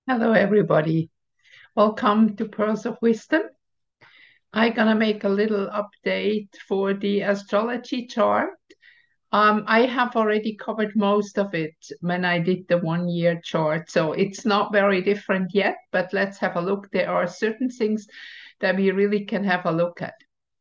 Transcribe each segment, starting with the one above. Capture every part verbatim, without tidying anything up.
Hello, everybody. Welcome to Pearls of Wisdom. I'm gonna make a little update for the astrology chart. Um, I have already covered most of it when I did the one year chart, so it's not very different yet, but let's have a look. There are certain things that we really can have a look at.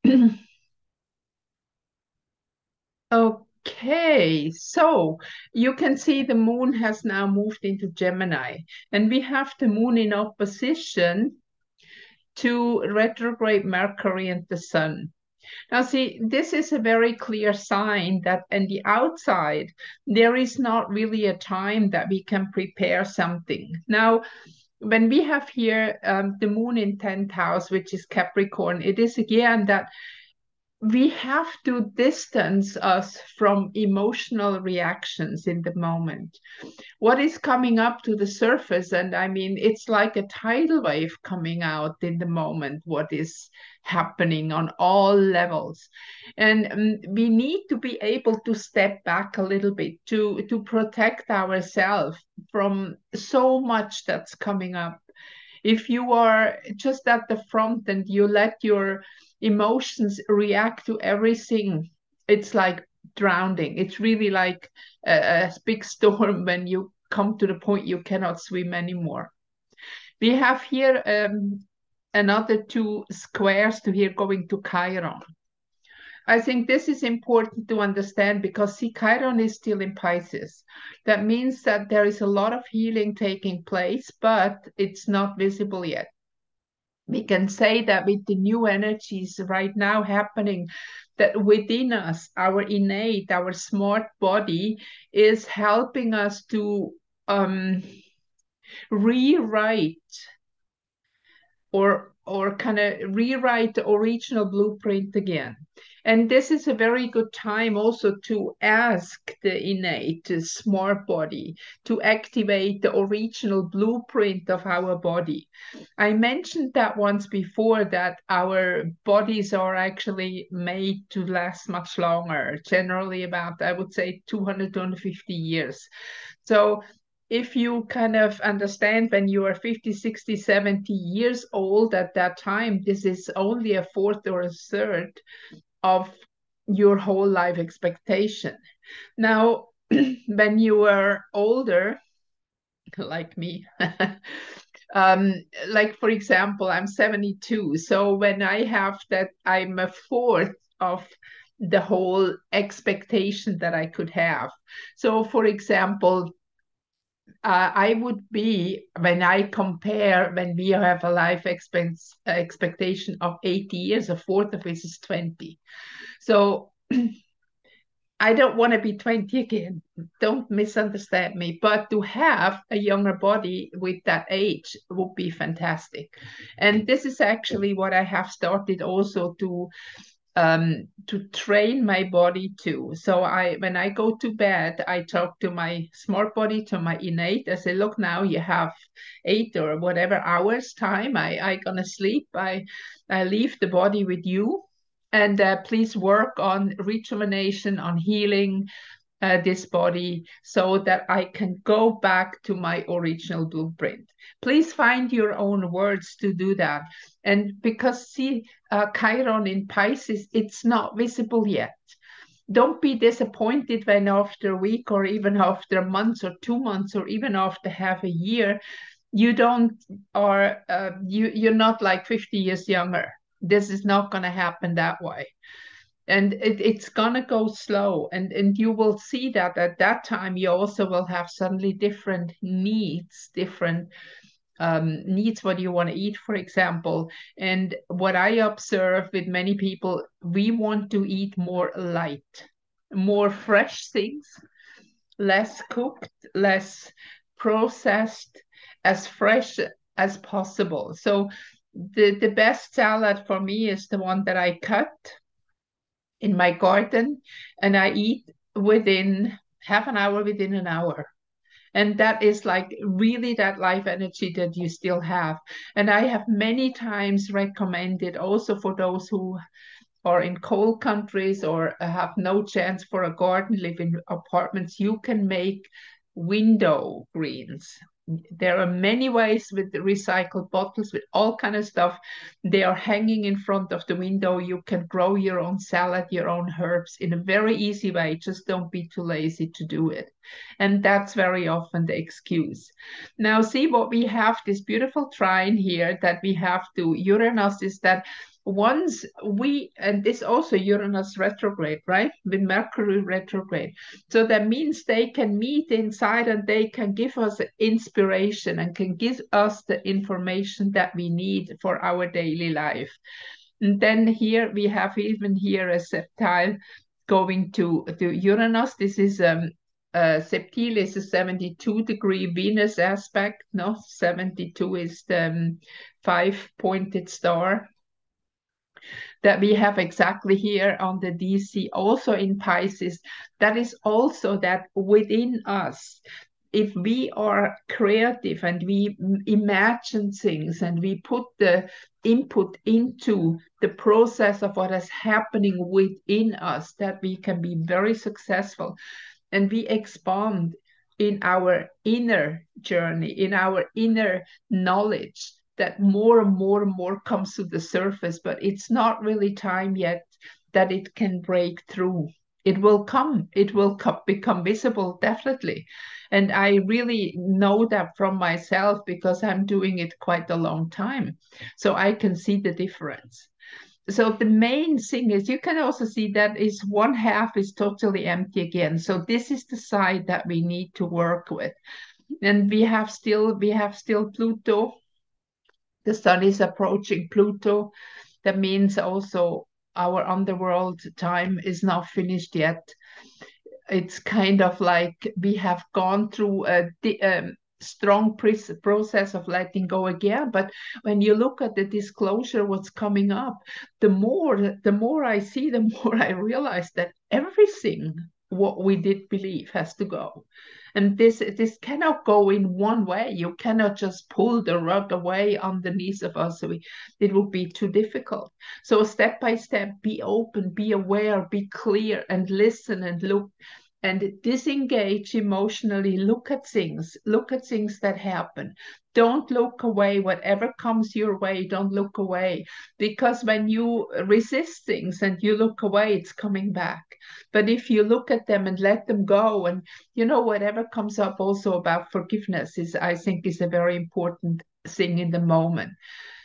Okay, so you can see the moon has now moved into Gemini, and we have the moon in opposition to retrograde Mercury and the Sun. Now, see, this is a very clear sign that in the outside, there is not really a time that we can prepare something. Now, when we have here um, the moon in tenth house, which is Capricorn, it is again that we have to distance us from emotional reactions in the moment. What is coming up to the surface, and I mean, it's like a tidal wave coming out in the moment, what is happening on all levels. And um, we need to be able to step back a little bit to, to protect ourselves from so much that's coming up. If you are just at the front and you let your emotions react to everything, it's like drowning. It's really like a, a big storm when you come to the point you cannot swim anymore. We have here um, another two squares to here going to Chiron. I think this is important to understand because see, Chiron is still in Pisces. That means that there is a lot of healing taking place, but it's not visible yet. We can say that with the new energies right now happening, that within us, our innate, our smart body is helping us to um, rewrite or or kind of rewrite the original blueprint again. And this is a very good time also to ask the innate smart body to activate the original blueprint of our body. I mentioned that once before that our bodies are actually made to last much longer, generally about, I would say, two hundred, two hundred fifty years. So if you kind of understand when you are fifty, sixty, seventy years old at that time, this is only a fourth or a third of your whole life expectation. Now, when you are older, like me, um, like for example, I'm seventy-two. So when I have that, I'm a fourth of the whole expectation that I could have. So, for example, uh, I would be, when I compare, when we have a life expense, uh, expectation of eighty years, a fourth of it is twenty. So I don't want to be twenty again. Don't misunderstand me. But to have a younger body with that age would be fantastic. And this is actually what I have started also to um, to train my body to. So I, when I go to bed, I talk to my smart body, to my innate. I say, look, now you have eight or whatever hours time. I I gonna sleep. I I leave the body with you, and uh, please work on rejuvenation, on healing, uh, this body so that I can go back to my original blueprint. Please find your own words to do that. And because, see, uh, Chiron in Pisces, it's not visible yet. Don't be disappointed when after a week or even after a month or two months or even after half a year, you don't are uh, you you're not like fifty years younger. This is not going to happen that way, and it, it's gonna go slow, and and you will see that at that time you also will have suddenly different needs, different um, needs, what you want to eat, for example. And what I observe with many people, we want to eat more light, more fresh things, less cooked, less processed, as fresh as possible. So the the best salad for me is the one that I cut in my garden, and I eat within half an hour, within an hour. And that is like really that life energy that you still have. And I have many times recommended also for those who are in cold countries or have no chance for a garden, live in apartments, you can make window greens. there are many ways with the recycled bottles, with all kind of stuff. They are hanging in front of the window. You can grow your own salad, your own herbs in a very easy way. Just don't be too lazy to do it. And that's very often the excuse. Now see what we have, this beautiful trine here that we have to Uranus, is that once we, and this also Uranus retrograde, right? With Mercury retrograde. So that means they can meet inside and they can give us inspiration and can give us the information that we need for our daily life. And then here we have even here a septile going to, to Uranus. This is um, uh, septile is a seventy-two degree Venus aspect. No, seventy-two is the um, five-pointed star that we have exactly here on the D C, also in Pisces. That is also that within us, if we are creative and we imagine things and we put the input into the process of what is happening within us, that we can be very successful and we expand in our inner journey, in our inner knowledge, that more and more and more comes to the surface, but it's not really time yet that it can break through. It will come, it will become visible, definitely. And I really know that from myself because I'm doing it quite a long time. So I can see the difference. So the main thing is, you can also see that is one half is totally empty again. So this is the side that we need to work with. And we have still, we have still Pluto. The sun is approaching Pluto. That means also our underworld time is not finished yet. It's kind of like we have gone through a um, strong process of letting go again. But when you look at the disclosure, what's coming up, the more, the more I see, the more I realize that everything what we did believe has to go. And this this cannot go in one way. You cannot just pull the rug away underneath of us. We, it would be too difficult. So step by step, be open, be aware, be clear, and listen and look and disengage emotionally. Look at things, look at things that happen. Don't look away. Whatever comes your way, don't look away. Because when you resist things and you look away, it's coming back. But if you look at them and let them go, and you know, whatever comes up also about forgiveness is, I think, is a very important thing in the moment.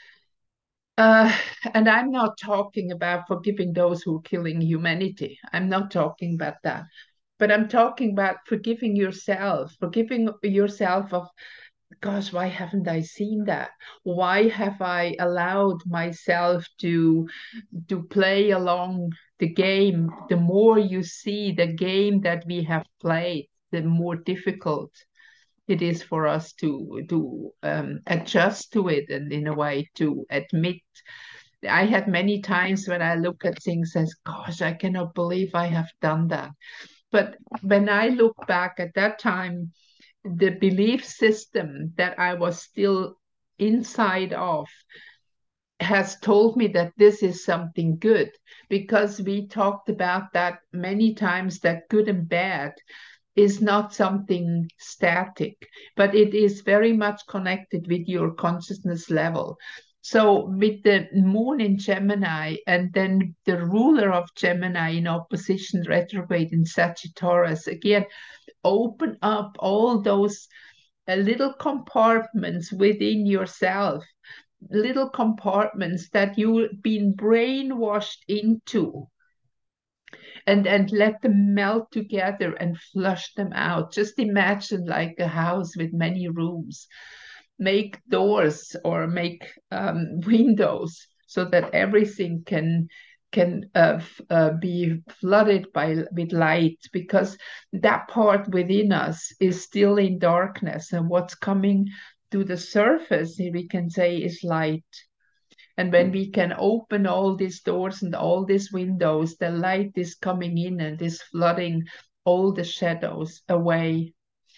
Uh, and I'm not talking about forgiving those who are killing humanity. I'm not talking about that. But I'm talking about forgiving yourself, forgiving yourself of, gosh, why haven't I seen that? Why have I allowed myself to, to play along the game? The more you see the game that we have played, the more difficult it is for us to, to um, adjust to it and in a way to admit. I had many times when I look at things as, gosh, I cannot believe I have done that. But when I look back at that time, the belief system that I was still inside of has told me that this is something good, because we talked about that many times, that good and bad is not something static, but it is very much connected with your consciousness level. So with the moon in Gemini and then the ruler of Gemini in opposition retrograde in Sagittarius, again, open up all those uh, little compartments within yourself, little compartments that you've been brainwashed into, and and let them melt together and flush them out. Just imagine like a house with many rooms. Make doors or make um, windows so that everything can can uh, uh, be flooded by with light, because that part within us is still in darkness, and what's coming to the surface, we can say, is light. And when we can open all these doors and all these windows, the light is coming in and is flooding all the shadows away.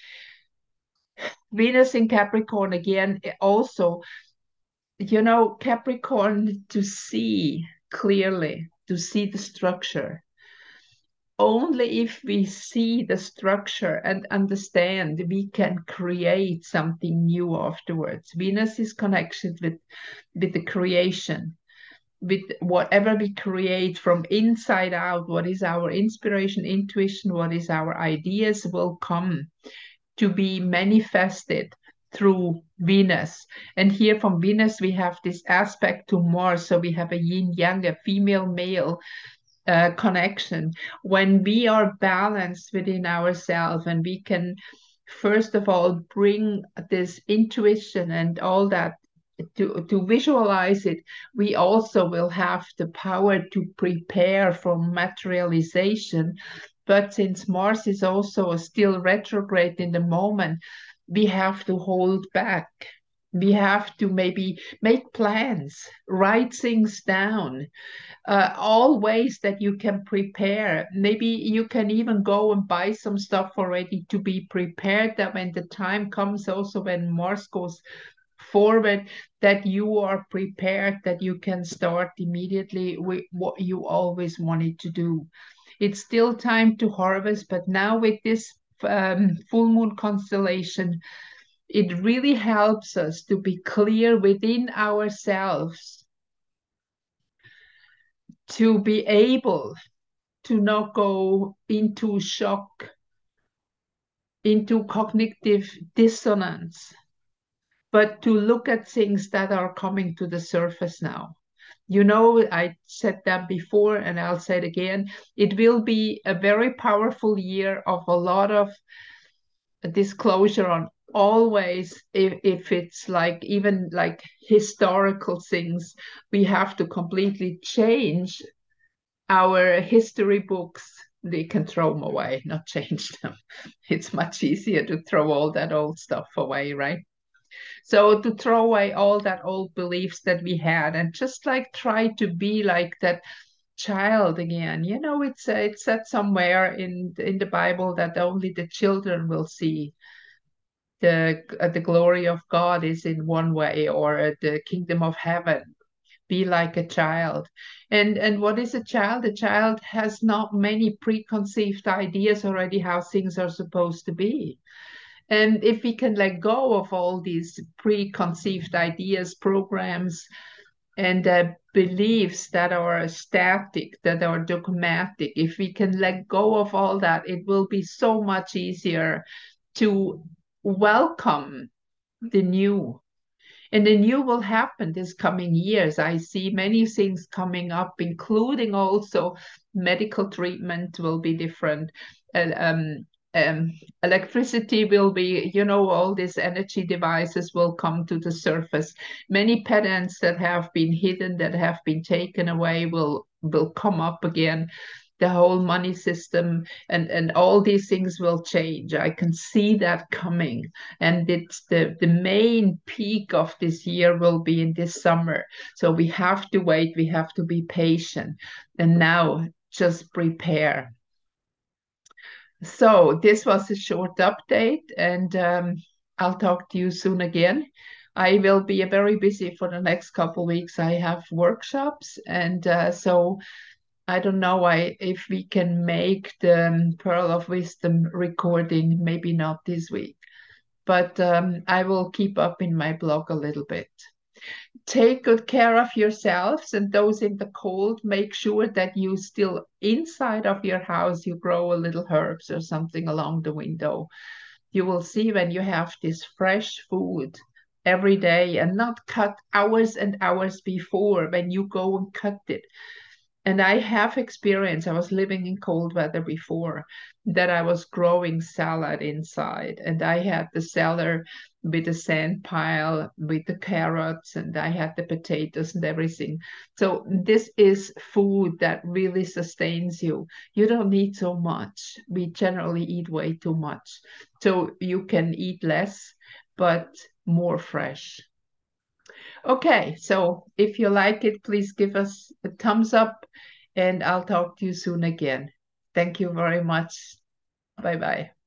Venus in Capricorn again, also, you know, Capricorn, to see clearly, to see the structure. only if we see the structure and understand, we can create something new afterwards. Venus is connected with, with the creation, with whatever we create from inside out. What is our inspiration, intuition, what is our ideas will come to be manifested through Venus. And here from Venus, we have this aspect to Mars. So we have a yin yang, a female male uh, connection. When we are balanced within ourselves and we can, first of all, bring this intuition and all that to, to visualize it, we also will have the power to prepare for materialization. But since Mars is also still retrograde in the moment, we have to hold back. We have to maybe make plans, write things down, uh, all ways that you can prepare. Maybe you can even go and buy some stuff already to be prepared, that when the time comes, also when Mars goes forward, that you are prepared, that you can start immediately with what you always wanted to do. It's still time to harvest, but now with this um, full moon constellation, it really helps us to be clear within ourselves, to be able to not go into shock, into cognitive dissonance, but to look at things that are coming to the surface now. You know, I said that before and I'll say it again. It will be a very powerful year of a lot of disclosure on always, if, if it's like even like historical things, we have to completely change our history books. They can throw them away, not change them. It's much easier to throw all that old stuff away, right? So to throw away all that old beliefs that we had and just like try to be like that child again. You know, it's uh, it's said somewhere in in the Bible that only the children will see the uh, the glory of God is in one way, or the kingdom of heaven. Be like a child. And and what is a child? A child has not many preconceived ideas already how things are supposed to be. And if we can let go of all these preconceived ideas, programs, and uh, beliefs that are static, that are dogmatic, if we can let go of all that, it will be so much easier to welcome the new. And the new will happen this coming years. I see many things coming up, including also medical treatment will be different. Uh, um, um, electricity will be, you know, all these energy devices will come to the surface. Many patents that have been hidden, that have been taken away, will will come up again. The whole money system and and all these things will change. I can see that coming, and it's the the main peak of this year will be in this summer. So we have to wait, we have to be patient, and now just prepare. So this was a short update, and um, I'll talk to you soon again. I will be very busy for the next couple weeks. I have workshops, and uh, so I don't know I, if we can make the um, Pearl of Wisdom recording, maybe not this week, but um, I will keep up in my blog a little bit. Take good care of yourselves, and those in the cold, make sure that you still inside of your house, you grow a little herbs or something along the window. You will see when you have this fresh food every day and not cut hours and hours before when you go and cut it. And I have experience, I was living in cold weather before, that I was growing salad inside. And I had the cellar with the sand pile, with the carrots, and I had the potatoes and everything. So this is food that really sustains you. You don't need so much. We generally eat way too much. So you can eat less, but more fresh. Okay, so if you like it, please give us a thumbs up, and I'll talk to you soon again. Thank you very much. Bye-bye.